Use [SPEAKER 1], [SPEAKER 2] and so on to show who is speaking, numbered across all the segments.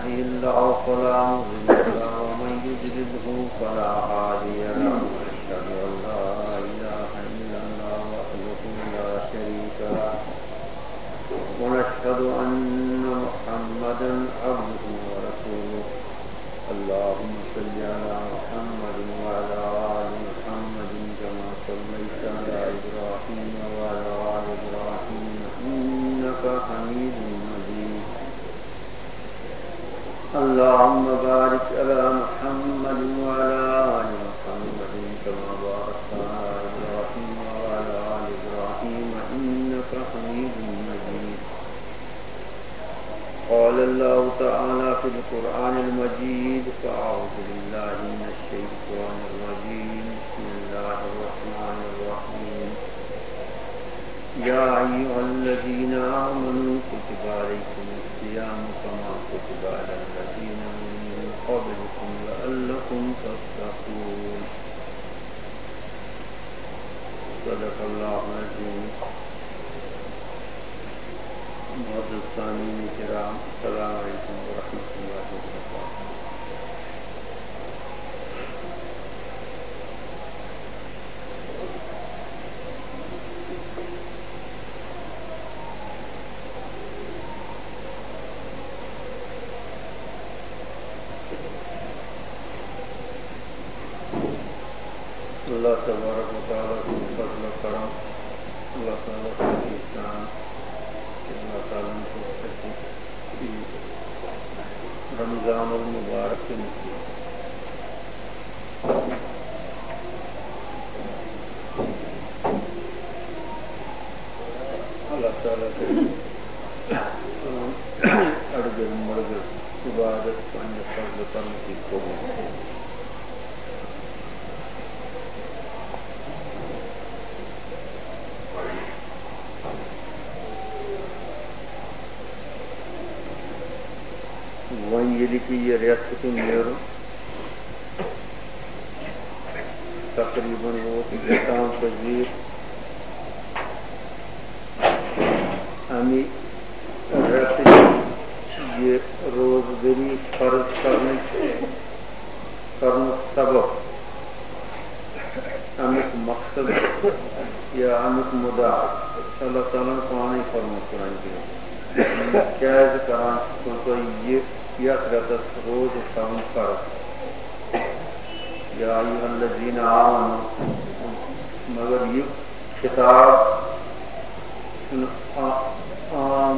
[SPEAKER 1] يهده الله فلا مضل له ومن يضلله فلا هادي له وأشهد أن لا إله إلا الله وحده لا شريك له ونشهد أن محمدا عبده ورسوله اللهم صل على محمد وعلى آل محمد كما صليت على إبراهيم وعلى آل إبراهيم إنك حميد مجيد اللهم بارك على محمد وعلى آل محمد كما باركت على إبراهيم وعلى آل إبراهيم إنك حميد مجيد قال الله تعالى في القرآن المجيد فأعوذ بالله من الشيطان الرجيم بسم الله الرحمن الرحيم يا أيها الذين آمنوا كتب عليكم الصيام كما كتب على الذين من قبلكم لعلكم تتقون صدق الله العظيم معزز سامعین کرام السلام علیکم ورحمۃ اللہ وبرکاتہ۔ اللہ تبارک و تعالیٰ کی فضل و کرم، اللہ تعالیٰ کا احسان، اللہ تعالیٰ کو رمضان المبارک کے نصیب اللہ تعالیٰ کے اڑگر مرگر عبادت پانے فضل پر نصیب کو وہیں یہ لکھی یہ ریاست میرو تقریباً وہ احتام پذیر ہمیں ریاست یہ روزگاری فرض کرنے سبب امیک مقصد یا امیک مدعا اللہ تعالیٰ کو آنے فرما قرآن کی کیا ہے قرآن کو یہ رتس روز سون فرض یا ایھا الذین آمنوا مگر یہ خطاب عام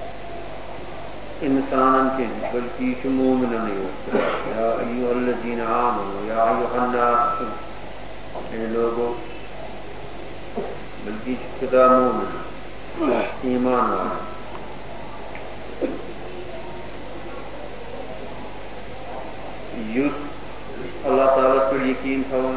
[SPEAKER 1] انسان کے بلکہ یہ مومنوں نے یا ایھا الذین آمنوا یا ایھا الناس اے لوگوں بلکہ خطاب مومن ایمان والے اللہ تعالیٰ پر یقین تھا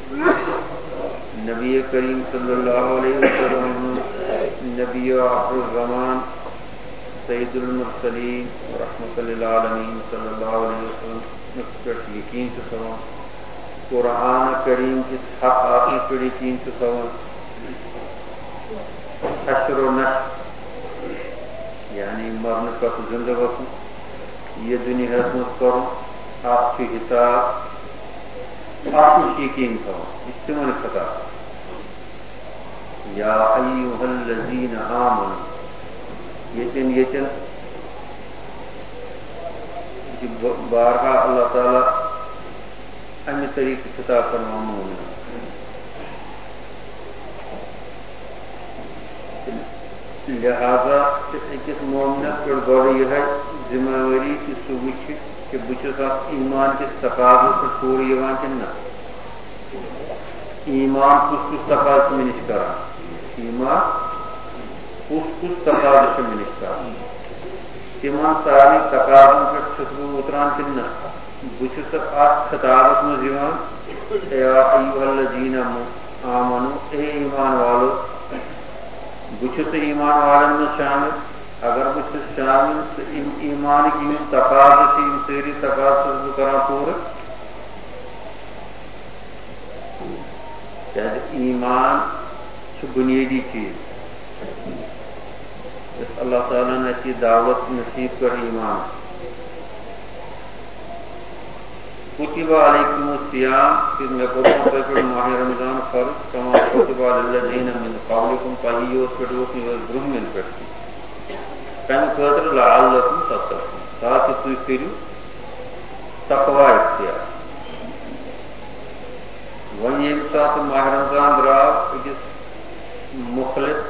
[SPEAKER 1] نبی کریم صلی اللہ علیہ وسلم نبی آخر الزمان سید المرسلین رحمۃ للعالمین صلی اللہ علیہ وسلم پر یقین تھا قرآن کریم کس حق آخر پر یقین تھا حشر و نشر یعنی مرنے کا زندہ وقت یہ دنیا حسمت کرو آپ کی حساب آپ کی یقین کرو استعمال خطا یا ایھا الذین آمنوا یتن بارہا اللہ تعالیٰ امی طریقے خطاب فرما مومن لہذا اکس مومنس پر گوڑ یہ ہے ذمہ واری کہ سہ وچھ کہ بچس ایمان کس تقاضس پر پور یوان کہ نہ ایمان کس تقاض میں نش کران ایمان کس تقاض میں نش کران تمام ساری تقاضن پر چھس بہ اتران کہ نہ بچس خطابس مز یوان یا ایھا الذین آمنوا اے ایمان والو بچس ایمان والن میں شامل اگر بچ شامل تو ایمان کی تقاض سیری تقاض کرا پور ایمان بنیادی چیز اللہ تعالیٰ نے ایسی دعوت نصیب کر ایمان کتب علیکم الصیام کہ مے کوٚرمو تۄہہِ پٮ۪ٹھ ماہِ رمضان فرض کما کتب علی الذین من قبلکم تۄہہِ یوت پٮ۪ٹھ اوس نہٕ یہِ برٛونٛہمٮ۪ن پٮ۪ٹھ تہِ کمہِ خٲطرٕ لعلکم تتقون تاکہِ تُہۍ کٔرِو تقوا اختیار. وۄنۍ ییٚمہِ ساتہٕ ماہِ رمضان درٛاو أکِس مُخلص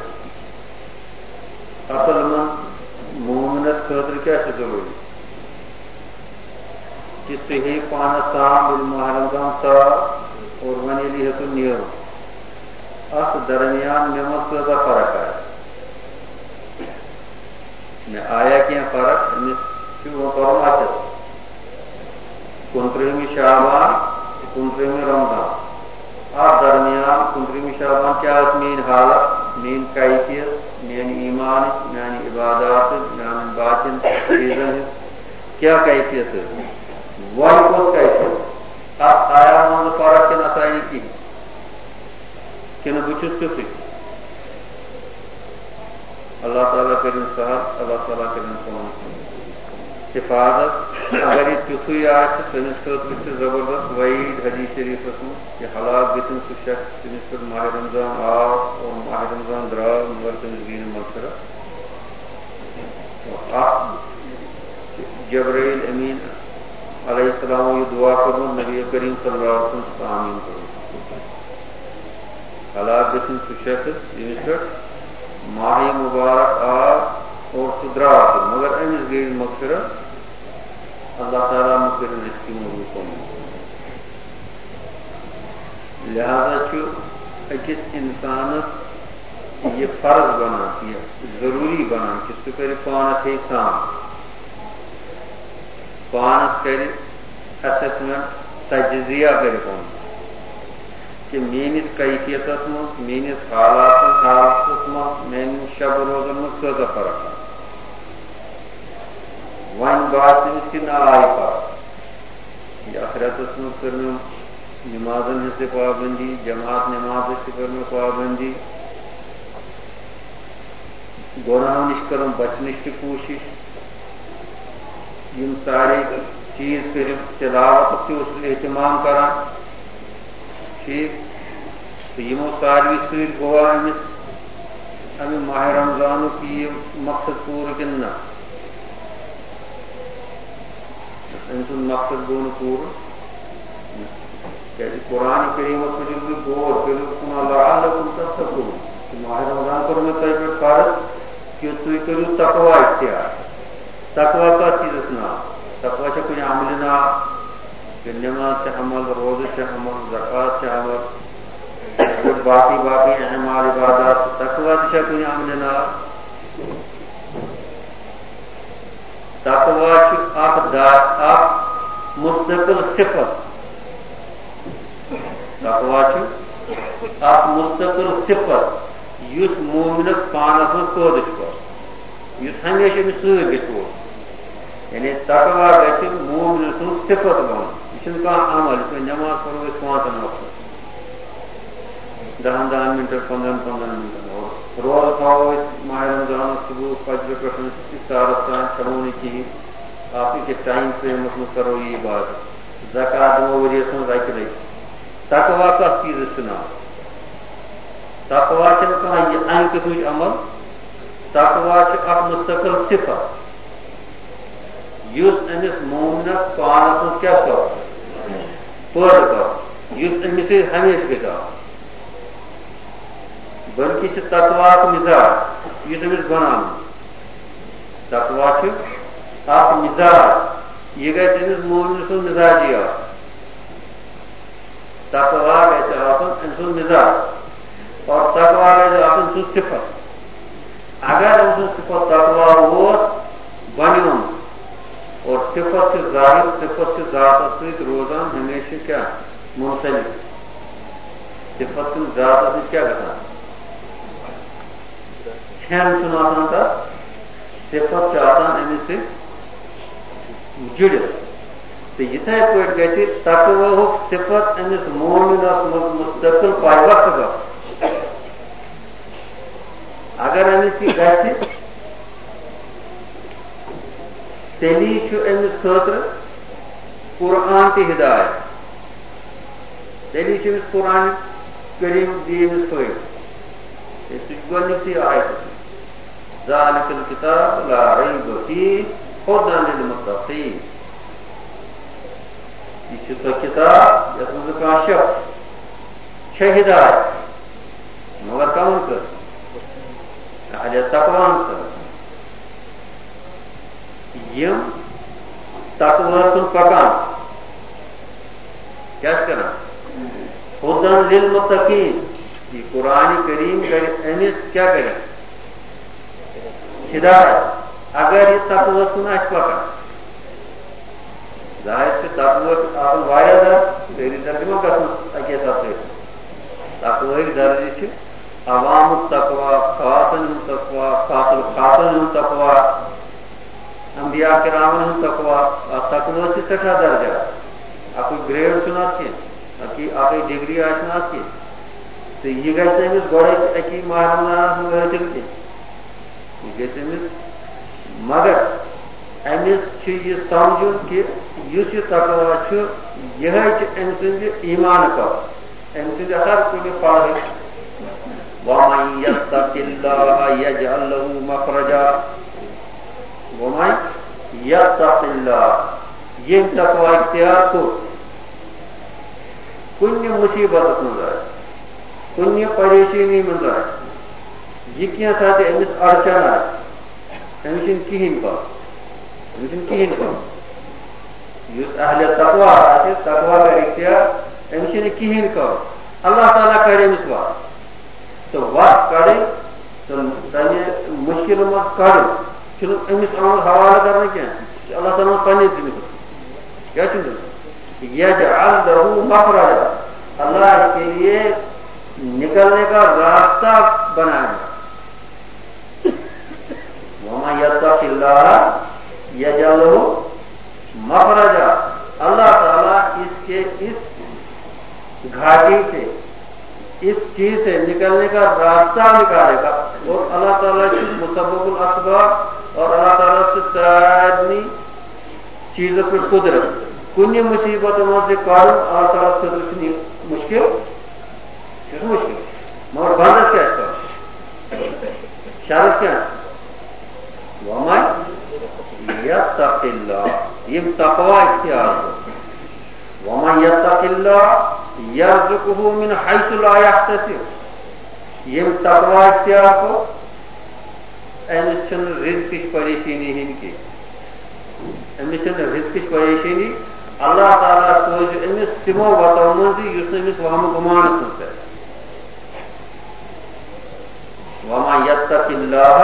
[SPEAKER 1] عقل مند مومنس خٲطرٕ کیٛاہ چھُ ضروٗری کہ سُہ ہیٚیہِ پانس سام ییٚلہِ ماہِ رمضان ژاو اور وۄنۍ ییٚلہِ ہیوٚتُن نیرُن اتھ درمیان مےٚ منٛز کۭژاہ فرق آیہِ مےٚ آیا کینٛہہ فرق أمِس چھُ وۄنۍ کرُن اَسٮ۪س 29 شعبان 29 رمضان اتھ درمیان 29 شعبان کیٛاہ ٲس میٛٲنۍ حالت میٛٲنۍ کیفیت میٛانہِ ایٖمانٕچ میٛانہِ عباداتٕچ میٛانٮ۪ن باقین چیٖزن ہٕنٛز کیٛاہ کیفیت ٲس وۄنۍ کۄس کیفیت اتھ آیا منٛزٕ فرق کِنہٕ اتھ آیہِ نہٕ کِہیٖنۍ کِنہٕ بہٕ چھُس تیُتھُے اللہ تعالیٰ کٔرِن سہل اللہ تعالیٰ کٔرِن سون حفاظت اگر یہِ تیُتھُے آسہِ تٔمِس خٲطرٕ چھِ زبردست وعیٖد حدیٖث شریٖفس منٛز کہ ہلاک گٔژھِنۍ سُہ شخص تٔمِس پٮ۪ٹھ ماہِ رمضان آو اور ماہِ رمضان درٛاو مگر تٔمِس گٔے نہٕ مغفرت. اکھ جبرائیل امیٖن علیہ السلامو یہِ دعا کوٚرمُت نبی کریم صلی اللہ علیہ وسلم چھُ آمیٖن کوٚرمُت ہلاک گٔژھِنۍ سُہ شخص ییٚمِس پٮ۪ٹھ ماہِ مبارک آو اور سُہ درٛاو تہِ مگر أمِس گٔے نہٕ مغفرت اللہ تعالیٰ مہ کٔرِن رِزقہِ موٗجوٗب کُن. لہذا چھُ أکِس اِنسانس یہِ فرض بنان یہِ ضروٗری بنان کہ سُہ کرِ پانس ہیٚیہِ سام پانس کرِ ایسیسمنٹ تجزیہ کرِ پنُن کہ میٲنِس کیفیتس منٛز میٲنِس حالاتس منٛز میانٮ۪ن شب روزن منٛز کۭژاہ فرق آیہِ وۄنۍ باسہِ تٔمِس کہِ نہ آیہِ فرق یتھ رٮ۪تس منٛز کٔر مےٚ نمازن ہٕنٛز تہِ پابنٛدی جماعت نمازٕچ تہِ کٔر مےٚ پابنٛدی گۄناہو نِش کٔرٕم بچنٕچ تہِ کوٗشش یِم سارے چیٖز کٔرِم تِلاوتُک تہِ اوسُس احتمام کران ٹھیٖک تہٕ یِمو ساروٕے سۭتۍ گوٚوا أمِس اَمہِ ماہِ رمضانُک یہِ مقصد پوٗرٕ کِنہٕ نہ أمۍ سُنٛد مقصد گوٚو نہٕ پوٗرٕ کیٛازِ قرآنِ کریٖمس منٛز ییٚلہِ تُہۍ غور کٔرِو لعلکم تتقون ماہِ رمضان کوٚر مےٚ تۄہہِ پٮ۪ٹھ فرض کہ تُہۍ کٔرِو تقوا اختیار. تقوا کتھ چیٖزس ناو تقوا چھا کُنہِ عملہِ ناو کہ نٮ۪ماز چھِ عمل روزٕ چھِ عمل زکات چھِ عمل باقٕے باقٕے اعمال عبادات چھِ تقوا تہِ چھا کُنہِ عملہِ ناو تقوا چھُ اکھ مستقل صفت تقوا چھُ اکھ مستقل صفت یُس مومنس پانس منٛز پٲدٕ چھُ کرُن یُس ہمیشہ أمِس سۭتۍ گژھِ روزُن یعنی تقوا گژھِ مومن سُنٛد صفت بنُن یہِ چھُنہٕ کانٛہہ عمل یِتھ پٲٹھۍ نٮ۪ماز پرو أسۍ 5 وقتن 10 مِنٹن 15 مِنٹن اور روزٕ تھاوو أسۍ ماہِ رمضانس صبح فجرٕ پٮ۪ٹھ اِفطارس تام کھٮ۪مو نہٕ کِہیٖنۍ اکھ أکِس ٹایم فرٛیمس منٛز کرو یہِ عبادت زکات دِمو ؤریس منٛز اکہِ لٹہِ تقوا کتھ چیٖزس چھُ ناو تقوا چھنہٕ کانٛہہ یہِ امہِ قٕسمٕچ عمل تقوا چھُ اکھ مستقل صفت یُس أمِس مومنس پانس منٛز کیٛاہ کرُن پٲدٕ کرُن یُس أمِس سۭتۍ ہمیشہٕ گژھِ آسُن بلکہِ چھِ تقوا اکھ مِزاج یُس أمِس بناوُن تقوا چھُ اکھ مِزاج یہِ گژھِ أمِس مومنہٕ سُنٛد مِزاجی آسُن تقوا گژھِ آسُن أمۍ سُنٛد مِزاج اور تقوا گژھِ آسُن سُہ صفت اگر أمۍ سُنٛد صفت تقوا ووت بنیوم اور صفت چھِ ظاہر صفت چھِ ذاتس سۭتۍ روزان ہمیشہٕ کیٛاہ منسلک صفت چھُنہٕ ذاتس سۭتۍ کیٛاہ گژھان کھٮ۪ن چھُنہٕ آسان تتھ صفت چھُ آسان أمِس سۭتۍ جُڑِتھ تہٕ یِتھے پٲٹھۍ گژھِ تقواہُک صفت أمِس مومنس منٛز مستقل پایوقت گژھُن اگر أمِس یہِ گژھِ تیٚلی چھُ أمِس خٲطرٕ قرآن تہ ہدایت تیلی چھ قرآن کریم دیمس فائدہ یہ گۄڈنِکسٕے آیتس ذالک الکتاب لا ریب فیہ ھدی للمتقین یہ چھ سۄ کتاب یتھ منٛز کانٛہہ شک چھےٚ ہدایت مگر کمن کر اہل تقویٰ کر یم تقویٰ کن پکان کیا کران ھدی للمتقین یہ قرآن کریم کر امس کیا کرے ہدایت اگر یہ تقویٰ کن آس پکان ظاہر سے تقویٰ آسان واریاہ درجہ تیری ترجمہ گژھنس اکے ساتھ تقوی درجہ چھ عوام التقوی خاصن التقوی خاص الخاصن التقوی انبیاء کرامن التقوی تقوی سے سٹھا درجہ اکو گریڈ چھنات کی اکی ڈگری آسنات کی تو یہ گژھِ أمِس گۄڈے اکی ماہ رمضانس منٛز حٲصِل کینٛہہ یہ گژھِ أمِس مگر أمِس چھُ یہِ سمجھُن کہِ یُس یہِ تقوی چھُ یِہے چھِ أمۍ سٕنٛدِ ایٖمان کتھ أمۍ سٕنٛدِ ہر کُنہِ پڑھٕچ وَمَن یَتَّقِ اللَّهَ یَجْعَل لَهُ مَخْرَجًا وَمَن یَتَّقِ اللَّهَ ییٚمۍ تقوی اختیار کوٚر کُنہِ مُصیبتس منٛز آسہِ کُنہِ پریشٲنی منٛز آسہِ یہِ کینٛہہ ساتہٕ أمِس اڑچن آسہِ أمِس چھُنہٕ کِہیٖنۍ پَرواے یُس اہلِ تقوی آسہِ تقوی کَرِ اختیار أمِس چھُنہٕ کِہیٖنۍ کَرُن اللہ تعالیٰ کَڑِ أمِس وَتھ تہٕ وَتھ کَڑٕنۍ تہٕ تَمہِ مُشکِلہٕ منٛز کَڑُن چھُنہٕ أمِس آمُت حوالہٕ کَرنہٕ کینٛہہ یہِ چھُ اللہ تعالیٰ ہن پنٛنہِ ذِمہٕ کیٛاہ چھُ یجعل لَہُ مخرجا اللہ اس کے لیے نکلنے کا راستہ بنائے وَمَن یَتَّقِ اللَّهَ یجعل لَہُ مخرجا اللہ تعالیٰ اس کے اس گھاٹی سے اس چیز سے نکلنے کا راستہ نکالے گا اور اللہ تعالیٰ کی مسبب الاسباب اور اللہ تعالیٰ سے سارنی چیزوں پر قدرت کنی مصیبت سے کارن اللہ تعالیٰ خطر مشکل مشکل مگر بندس کیا ہے شرط کیا ہے وَمَن یَتَّقِ اللَّهَ یم تقوی اختیار ہو وَمَن یَتَّقِ اللَّهَ یَرْزُقْهُ مِنْ حَیْثُ لَا یَحْتَسِبُ یم تقوی اختیار ہو أمس چھنہٕ رزقٕچ پریشٲنی ہِنٛدۍ کینٛہہ أمس چھنہٕ رزقٕچ پریشٲنی اللہ تعالیٰ سوزِ أمس تِمو وَتو منٛزٕ یُس نہٕ أمس وہمہٕ گُمانس منٛز ترِ وَمَن یَتَّقِ اللَّهَ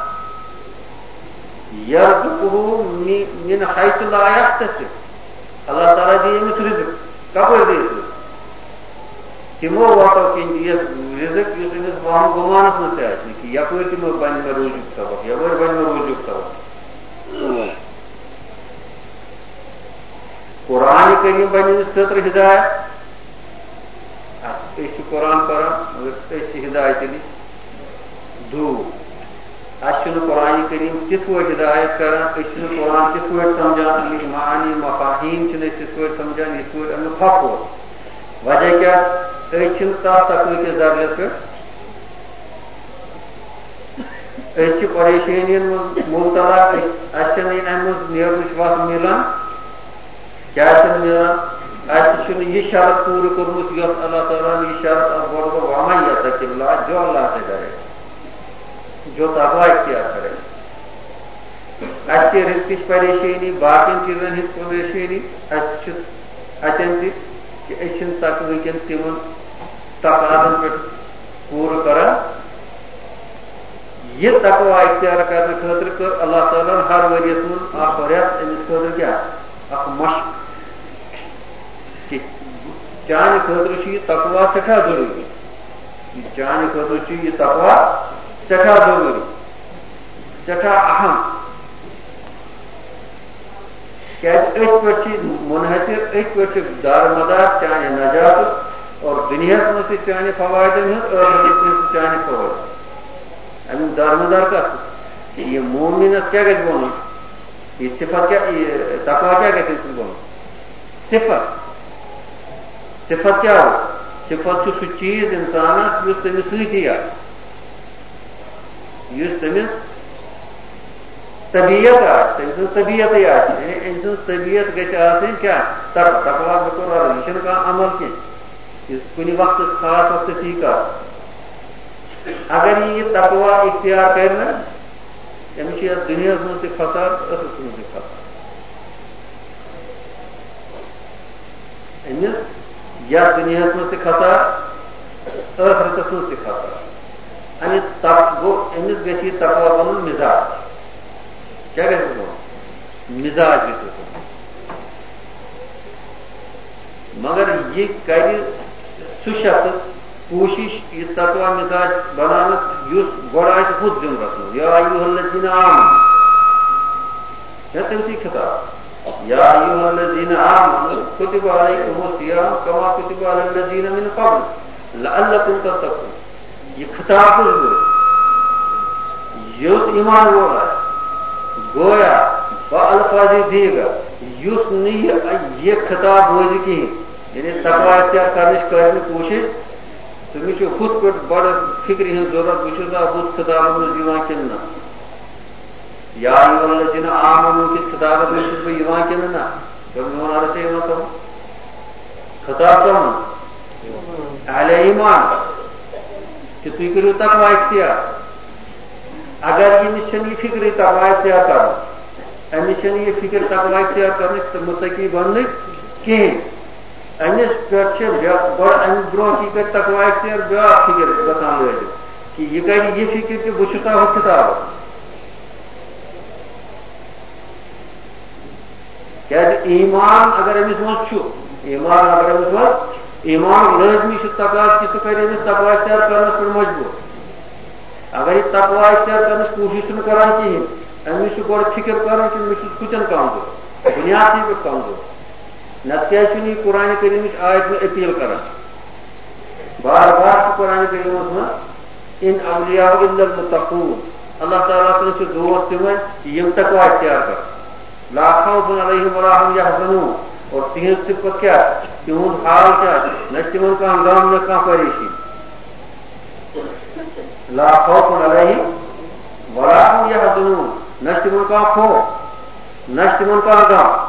[SPEAKER 1] یَرْزُقْهُ مِنْ حَیْثُ لَا یَحْتَسِبُ اللہ تعالیٰ دی أمس رزق کپٲرۍ دی رزق تِمو وَتو کِنۍ دِیَس رزق یُس أمس وہمہٕ گُمانس منٛز تہِ آسہِ نہٕ کہِ یپٲرۍ تِمو بنہِ مےٚ روزُک سبق یپٲرۍ بنہِ مےٚ روزُک سبق قرآن کریم بنہِ أمِس خٲطرٕ ہدایت أسۍ چھِ قرآن پران مگر أسۍ چھِ ہدایتہِ نِش دوٗر اَسہِ چھُنہٕ قرآن کریم تِتھ پٲٹھۍ ہدایت کران أسۍ چھِنہٕ قرآن تِتھ پٲٹھۍ سمجھان اَمِکۍ معانی مفاہیٖم چھِنہٕ أسۍ تِتھ پٲٹھۍ سمجھان یِتھ پٲٹھۍ اَمیُک حق اوس وجہ کیٛاہ أسۍ چھِنہٕ تَتھ تقوی کِس درجس پٮ۪ٹھ أسۍ چھِ پریشٲنین منٛز مُبتلا اَسہِ چھنہٕ اَمہِ منٛز نیرنٕچ وَتھ مِلان کیٛاہ چھُنہٕ مِلان اَسہِ چھُنہٕ یہِ شرط پوٗرٕ کوٚرمُت یۄس اللہ تعالیٰ ہن یہِ شرط اَتھ گۄڈٕ گوٚو وَمَن یَتَقِ اللَّهَ جو اللہ سے ڈرے جو تقوی اختیار کرے اَسہِ چھِ رزقٕچ پریشٲنی باقین چیٖزن ہٕنٛز پریشٲنی اَسہِ چھُ اَتٮ۪ن تہِ کہ أسۍ چھِنہٕ تقوی کٮ۪ن تِمن تقاضن پٮ۪ٹھ پوٗرٕ کران یہِ تقوی اختیار کرنہٕ خٲطرٕ کٔر اللہ تعالیٰ ہن ہر ؤرۍیَس منٛز اکھ رٮ۪تھ أمِس خٲطرٕ کیٛاہ اکھ مشق کہ چانہِ خٲطرٕ چھُ یہِ تقوی سٮ۪ٹھاہ ضروٗری چانہِ خٲطرٕ چھُ یہِ تقوی سٮ۪ٹھاہ ضروٗری سٮ۪ٹھاہ اہم کیٛازِ أتھۍ پٮ۪ٹھ چھِ منحصر أتھۍ پٮ۪ٹھ چھِ دارمدار چانہِ نجاتُک اور دُنیاہس منٛز تہِ چانہِ فوٲیدن ہُنٛد ٲخرتس منٛز تہِ چانہِ فوٲیدٕ امیُک دارمدار کتھ کہ یہِ مومنس کیٛاہ گژھِ بنُن یہِ صفت کیٛاہ یہِ تقوی کیٛاہ گژھِ أمۍ سُنٛد بنُن صفت کیا ہو صفت سہ چیز انسانس اس تمس ستی اس تمس طبیعت تم سن طبیعت ام سن طبیعت گھن کیا تقوا یہ عمل کی کن وقت خاص وقت یہ کر اگر یہ تقوا اختیار کرنا امس دنیا مز فساد ٲخرس مز فساد امس یا دنیا مز فساد ٲخرتس مز فساد گو امس گژھِ تقوا بنن مزاج کیا گژھِ مزاج گژھِ مگر یہ کر سہ شخص کوشش یہ تقوا مزاج بنانس گوڑ خود ذمرس مز یا ایھا الذین آمنوا تمسی خطاب یا ایھا الذین آمنوا کتب علیکم الصیام کما کتب علی الذین من قبل لعلکم تتقون یہ خطاب یس ایمان وول گویا بالفاظ دیگر یس یہ خطاب بوز کہین یعنی تقوا اختیار کرنے کر کوشش تمس ہت پہ بڑ فکر ہند ضرورت بہت بت خطاب مز کن نا یا ایھا الذین آمنوا کس خطاب مز بہ کن نا میون عرض سم خطاب کم اہل ایمان کہ تھی کرو تقوا اختیار اگر امس یہ فکر تقوا اختیار کر امس یہ فکر تقوا اختیار کرنے متقی بن کہین امس پہ بڑ ام برو کی کر تقوا اختیار بیا فکر گھان لازم کہ یہ کر یہ فکر کہ بہ کتاب ایمان اگر امس مز ایمان اگر امس مز ایمان لازمی تقاض کہ سہ کر امس تقوا اختیار کرنس پہ مجبور اگر یہ تقوا اختیار کرنس کوشش کران کہین امس گوڑ فکر کران کہ مجھ کتن کمزور بنیادی پہ کمزور نت کیا یہ قرآن کریم آیت میں اپیل کران بار بار قرآن کریم من ان اولیاء الا المتقون اللہ تعالیٰ سن دوست تم یم تقوا اختیار کر لا خوف علیہم ولا هم یحزنون اور تہذ صفت کیا تہذ حال کیا نہ تمن کان غم نہ کان پریشانی لا خوف علیہم ولا هم یحزنون نہ تمن کان خوف نہ تمن کان غم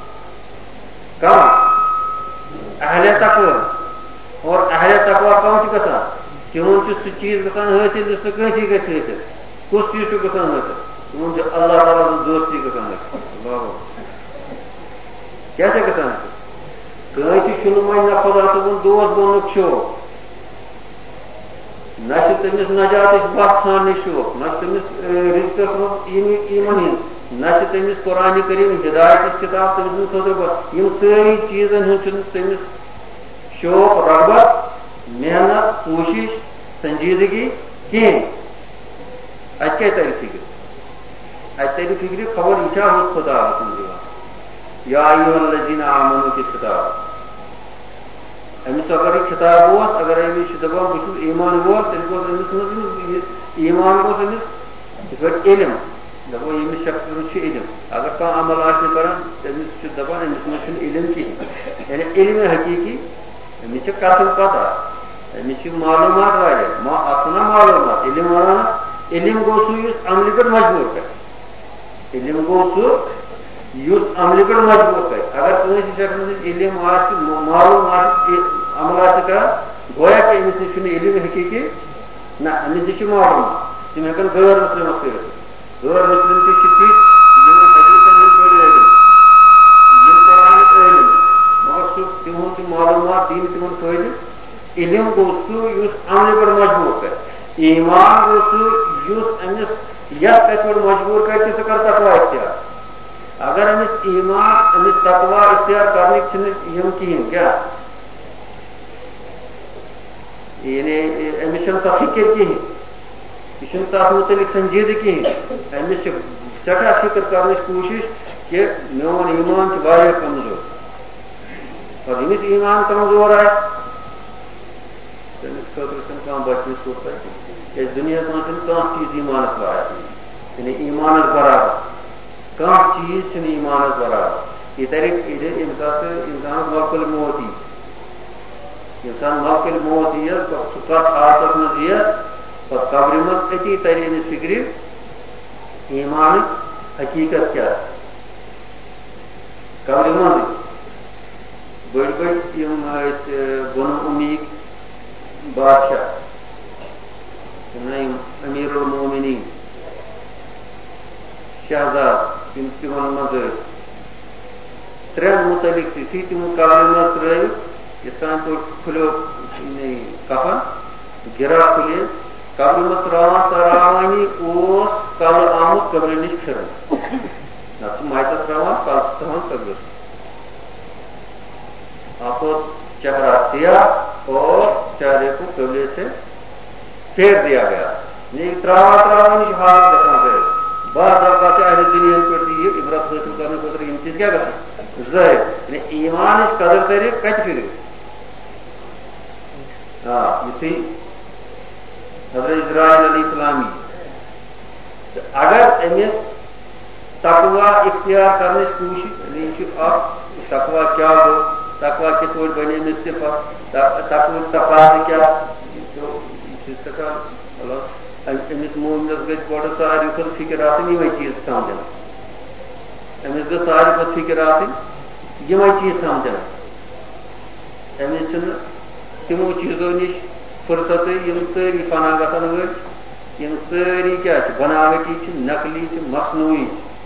[SPEAKER 1] کم اہل تقوا اور اہل تقوا کم گھان تمن سہ چیز گھان حاصل اس کنسی گھس حاصل کس چیز گھان حاصل تمن اللہ تعالیٰ دوستی گھان حاصل کیسے گھان حاصل کنسی وی نہ خدا صبن دوست بنک شوق نہ تمس نجات بت ھاننے شوق نہ تمس رزقس مز ایمن ہند نہ تمس قرآن کریم ہدایت کتاب تمس خطر ساری چیزن تمس شوق رغبت محنت کوشش سنجیدگی کہین ات کیا تر فکر ات تر فکر خبر یہ ہو خدا سن یا ایھا الذین آمنوا کس خطاب امس اگر یہ خطاب اگر امس دپان بہت ایمان وول تیل گوس امس مز ایمان گوس امس یہ علم دپو یمس شخص علم اگر کھانا عمل آسہ کران تمس دپان امس مز علم کہین یعنی علم حقیقی امس کتن پتہ امس معلومات واریاہ اتنا معلومات علم ونان علم گو سہ عمل پہ مجبور کر علم گو سہ عمل پہ مجبور کر اگر کنس شخص علم معلوم عمل کران گویا کہ امس نش علم حقیقی نہ امس نش معلومات تم ہیکن غیر مسلمس کر غیر مسلم تھی حدیثن ہند بڑی علم قرآن علم مگر سہ تمہن معلومات دین تمہن فائدہ علم گو سہ عمل پہ مجبور کر ایمان گو سہ امس یت کت پہ مجبور کر کہ سہ کر تقوا اختیار اگر امس ایمان امس تقوا اختیار کرنے یم کہین کیا یعنی امس سہ فکر کہین یہ تر متعلق سنجیدہ کہین امس سٹھا فکر کرنے کوشش کہ میون ایمان واریاہ کمزور اور یمس ایمان کمزور تمس خاطر بچنے صورت دنیا من کھانا چیز ایمانس واتان یعنی ایمانس برابر کھانا چیز ایمانس برابر یہ طریقے انسان ملکل موت انسان ملکل موت یہ حالت مز یہ قبر مز اتی تر امس فکر ایمان حقیقت کیا قبر مز بڑ بڑ بن امید بادشاہ امیر المومنین شہزاد تمن مز ترین متعلق تھی تمو قبر مز ترٲوِتھ یِتھ کٔنۍ پٲٹھۍ کھُلیو کفن گرا کھُلے قبر مز تراوانی اوس کل آمُت قبرِ نِش پھِرن نتہٕ ماتس تراوان کل تھاوان قبرس آپ چہرہ سیاہ اور چہرے کو قبلے سے پھیر دیا گیا تراوان حالت گھان گئے بعض اوقات اہل دنیا پہ یہ عبرت حاصل کرنے خاطر یہ چیز کیا گھان ظاہر یعنی ایمان اس قدر کرے کت پھر یہ حضرت اسرائیل علیہ السلامی اگر امس تقوی اختیار کرنے کی کوشش تقوی کیا گو تقوی کت پہ بنے امس صفت تقوی تقاض کیا امس مومنس گھر گوڑ ساری کھت فکر آن یہ چیز سمجھنا امس گھر ساری کھت فکر آن یہ چیز سمجھنا امس تمو چیزوں نش فرصت یم ساری فنا گھن ول یم ساری کیا بناوٹی نقلی مصنوعی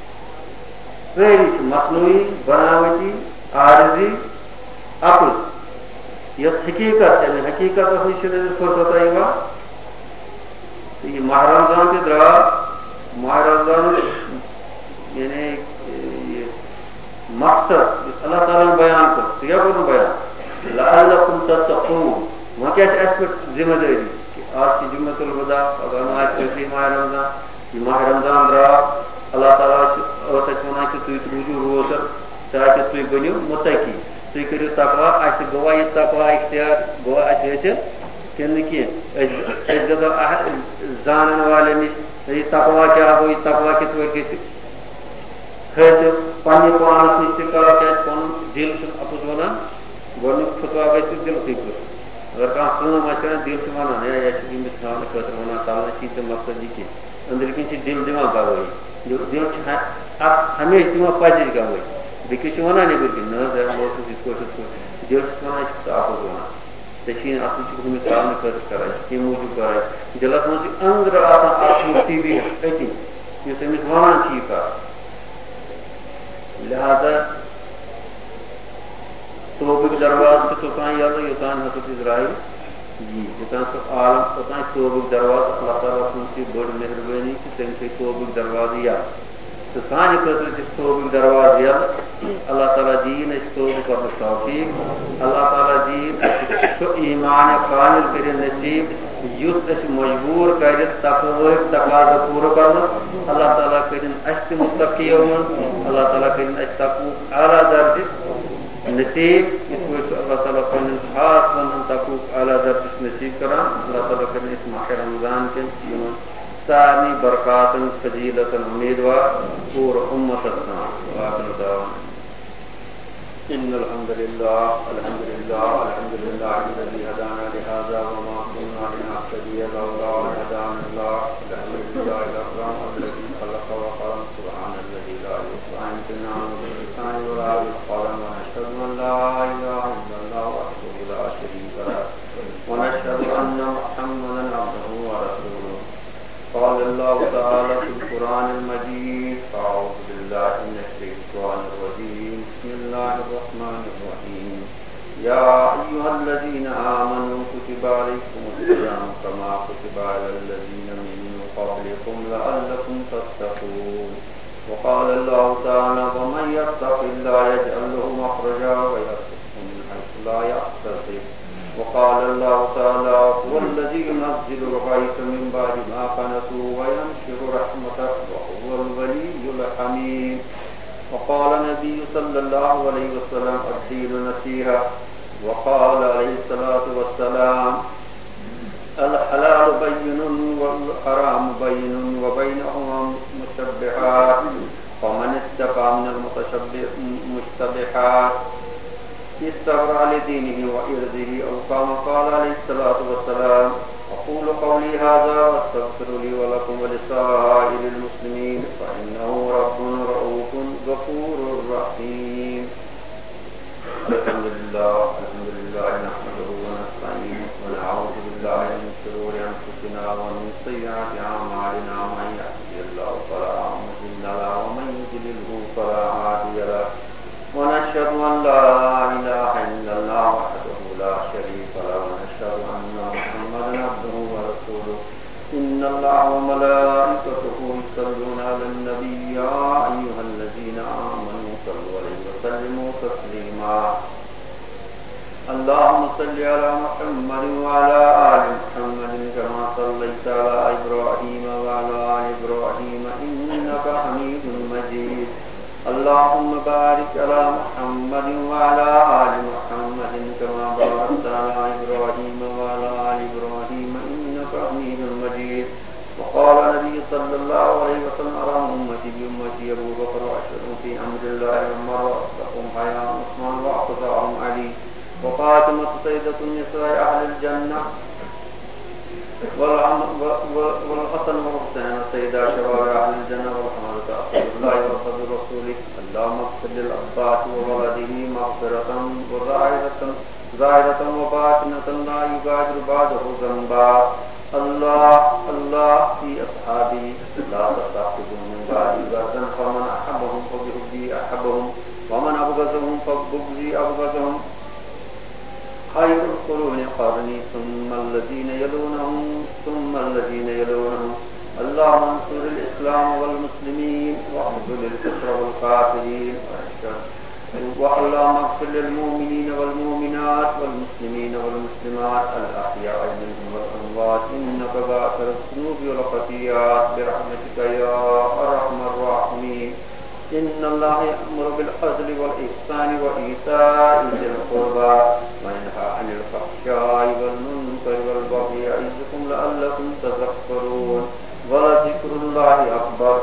[SPEAKER 1] ساری مصنوعی بناوٹی عارضی عقل یس حقیقت یعنی حقیقت نش فرصت یوان یہ ماہ رمضان تہ درا ماہ رمضان یعنی یہ مقصد اس اللہ تعالیٰ بیان کر کیا کروں بیان لعلکم تتقون وہاں کیا اس پر ذمہ داری کہ آج کی جمعۃ الوداع اگر آج پہلی ماہ رمضان درا اللہ تعالیٰ اس ونان کہ تھی روزو روزر تاکہ تھی بنو متقی تھی کرو تقوی اس گوا یہ تقوی اختیار گوا اس حاصل کن کی گھو زانن والے نش یہ تقوی کیا ہو یہ تقوی کت پہ گھس حاصل پنہ پانس نش تہ کرو کیا پن دل اپز ونان گۄڈنیُک فتوا گژھِ دل سی کر اگر کانٛہہ کٲم آسہِ کران دل چھُ ونان ہے یہ چھُ ییٚمِس تھاونہٕ خٲطرٕ ونان تلہٕ چھی ژےٚ مقصد یہ کینٛہہ أنٛدرۍ کِنۍ چھِ دل دِوان گوٲہی دل چھُ اکھ ہمیشہِ دِوان پزِچ گوٲہی بیٚکِس چھُ ونان نیٚبٕرۍ کِنۍ نہ حظ بہٕ اوسُس یِتھ پٲٹھۍ ہُتھ پٲٹھۍ دل چھُس ونان یہِ چھُ ژٕ اپُز ونان ژےٚ چھُے نہٕ اصل چھُکھ ہُمِس تھاونہٕ خٲطرٕ کران یہِ چھُ کمہِ موٗجوٗب کران دلس منٛز چھُ أنٛدرٕ آسان اکھ مُرتیٖبی أتی یُس أمِس ونان چھُ یہِ کتھ لہذا توبک دروازہ سے توتان یاد یوتان حضرت اسرائیل جی یوتان سب عالم توتان توبک دروازہ اللہ تعالیٰ کی بڑ مہربانی کہ تم سے توبک دروازہ یاد تو سانہ خاطر توبک دروازہ یاد اللہ تعالیٰ دین اس توبہ کرنے توفیق اللہ تعالیٰ دین سو ایمان کامل کرے نصیب یس اس مجبور کر تقوی تقاضا پورا کرنا اللہ تعالیٰ کرن اس متقیوں اللہ تعالیٰ کرن اس تقوی اعلیٰ درجہ نصیب اس پہ اللہ تعالیٰ پن خاص ون تقوی اعلیٰ درجہ نصیب کران اللہ تعالیٰ کرن اس ماہ رمضان کے سارنی برکاتن فضیلتن امیدوار پور امت السلام واخر دعوانا ان الحمد لله الحمد لله الحمد لله الذي هدانا لهذا وما كنا لنهتدي لولا ان هدانا الله الحمد لله الاكرم الذي خلق وقرن سبحان الذي لا يحصى امتنان باللسان ولا بالقلم ونشهد ان لا اله الا الله وحده لا شريك له ونشهد ان محمدا عبده ورسوله قال الله تعالى في القران المجيد اعوذ بالله من الشيطان الرجيم بسم الله الرحمن الرحيم يا ايها الذين امنوا كتب عليكم الصيام كما كتب على الذين من قبلكم لعلكم تتقون وقال الله تعالى ومن يتق الله يجعل له مخرجا ويرزقه من حيث لا يحتسب وقال الله تعالى هو الذي ينزل الغيث من بعد ما قنطوا وينشر رحمته وهو الولي الحميد وقال النبي صلى الله عليه وسلم الدين نصيحة وقال عليه الصلاة والسلام الحلال بين والحرام بين وبينهما مشبهات فمن اتقى من المشتبهات استبرأ لدينه وإرضه أو كما قال عليه الصلاة والسلام أقول قولي هذا وأستغفر لي ولكم ولسائر المسلمين فإنه رب رؤوف غفور رحيم. الحمد لله نحمده ونستعينه ونعوذ بالله من شرور أنفسنا ومن سيئات أعمالنا من يهده الله فلا مضل له ومن يضلل فلا هادي له ونشهد أن لا إله إلا الله وحده لا شريك له ونشهد أن محمدا عبده ورسوله إن الله وملائكته يصلون على النبي يا أيها الذين آمنوا صلوا عليه وسلموا تسليما. اللهم صل على محمد وعلى آل محمد كما صليت على إبراهيم وعلى آل إبراهيم إنك حميد مجيد. اللهم بارك على محمد وعلى آل محمد كما باركت على إبراهيم وعلى آل إبراهيم إنك حميد مجيد. وقال النبي صلى الله عليه وسلم أرحم أمتي بأمتي أبو بكر وأشهدهم في أمر الله عمر وأصدقهم حياء عثمان وأقطعهم علي وفاطمة سيدة النساء أهل الجنة والحسن والحسين سيدا شباب أهل الجنة والحمد أسد الله وأسد رسوله. اللهم اغفر للعباس وولده مغفرة ظاهرة وباطنة لا يغادر بعده ذنبا. الله في أصحابي لا تتخذوا من بعدي غرضا فمن أحبهم فبحبي أحبهم ومن أبغضهم فبغضي أبغضهم. خير القرون قرني ثم الذين يلونهم. اللهم انصر الإسلام والمسلمين واخذل الكفر والكافرين. اللهم اغفر للمؤمنين والمؤمنات والمسلمين والمسلمات الأحياء منهم والأموات إنك غافر الذنوب والخطيئات برحمتك يا أرحم الراحمين. إن الله يأمر بالعدل والإحسان وإيتاء ذي القربى وينهى عن الفحشاء والمنكر والبغي يعظكم لعلكم تذكرون ولذكر الله أكبر.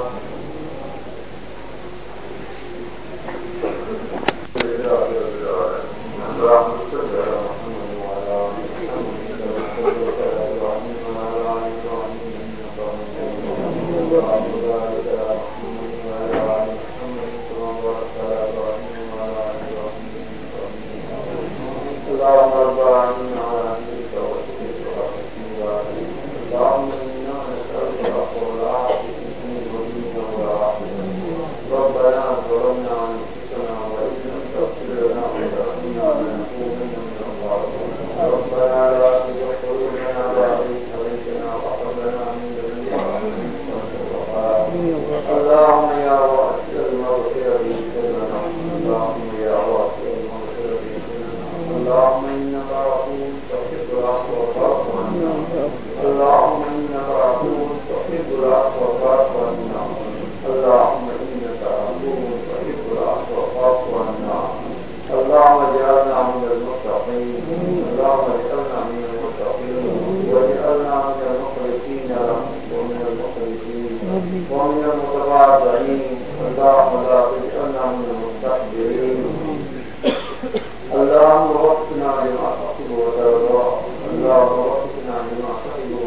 [SPEAKER 1] اللهم وفقنا لما تحب وترضى. اللهم وفقنا لما تحب